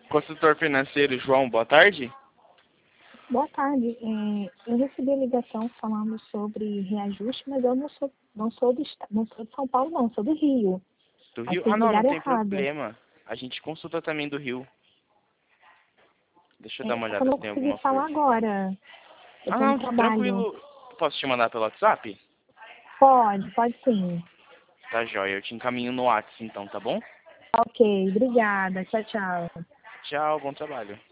Consultor financeiro João, boa tarde. Boa tarde. Eu recebi a ligação falando sobre reajuste, mas eu não sou de São Paulo, não, sou do Rio. Do Aí Rio? fiz Ah, não lugar tem errado. problema. A gente consulta também do Rio. Deixa eu dar uma Só que eu olhada não se tem alguma consegui falar coisa. agora. Eu Ah, tô no não, trabalho. tranquilo. Posso te mandar pelo WhatsApp? Pode sim. Tá jóia, eu te encaminho no WhatsApp então, tá bom? Ok, obrigada. Tchau, tchau. Tchau, bom trabalho.